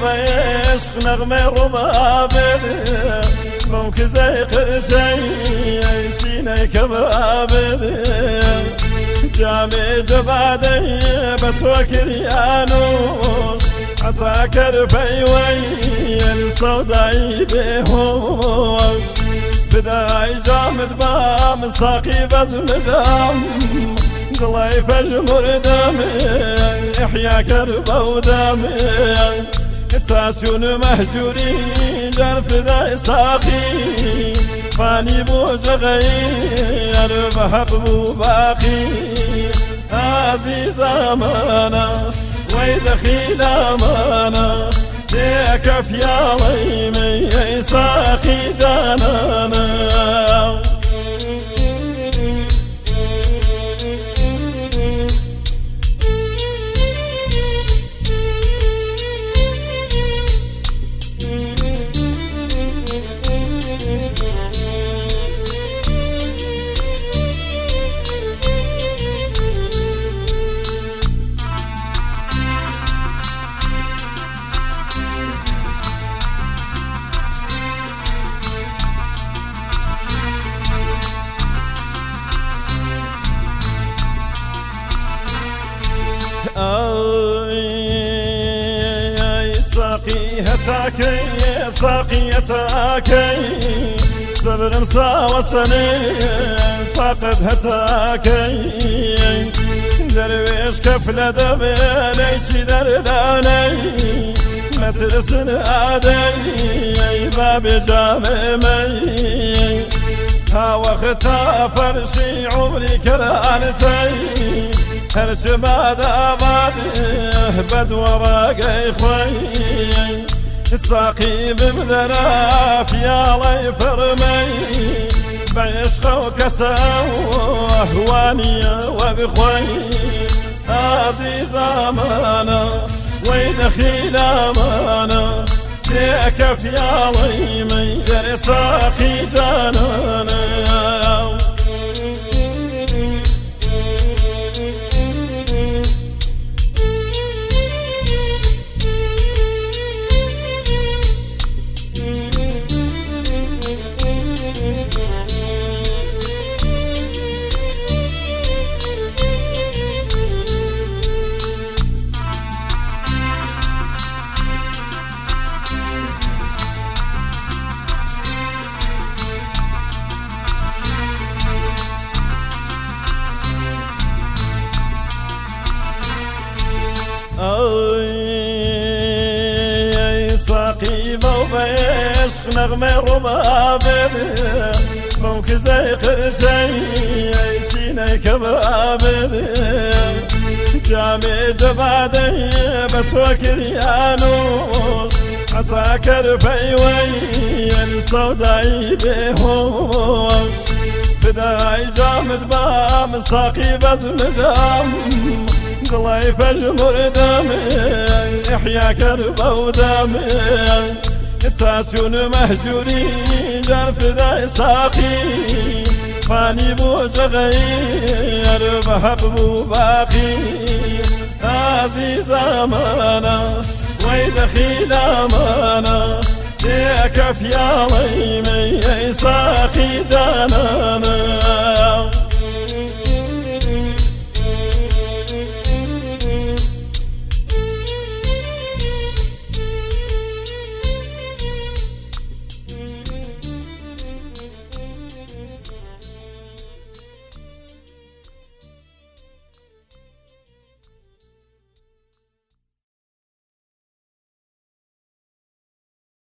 وبعشق نغمة ربابد ممكن زي قرشي سيني كبابد جامي جبادي بتوكل يانوس عساكر بيوي الصوداي بهوش بداي جامد بام ساقي بزمزم ضلاي فجمر دمي احيا كربا ودمي تاسون مهجوري جرف داي ساقي فاني بوزغير بحب باقي عزيز امانه ويدخيل امانه ديك يا ويمي ساقي جانانا ساقي هتاكي ساقي هتاكي صبر مساوى سنين فقد هتاكي درويش كفلة دبيلي درلاني مترسن آدي بابي جامي ها وقتا فرشي عمري كرانتي هرش بعد أباد بد وراقي خوي الساقي بمذرا في الله فرمي بعشق وكسا وهوانية وبخوي عزيز أمانة ويدخيل أمانة ديك في الله مي ساقي جانانا ساقي وبعشق نغمة ربابد ممكن زي قرشي سيني كبابد جامي جبادي بتوكل يانوس عساكر بيوي الصوداي بهوش بداي جامد بام ساقي بزمزم ضلاي فجمر دمي احيا كربا ودمي تاسون مهجوري جرف داي ساقي فاني بوزغير بحب باقي عزيز امانه ويدخيل امانه ديك في يا ويمي ساقي جانانا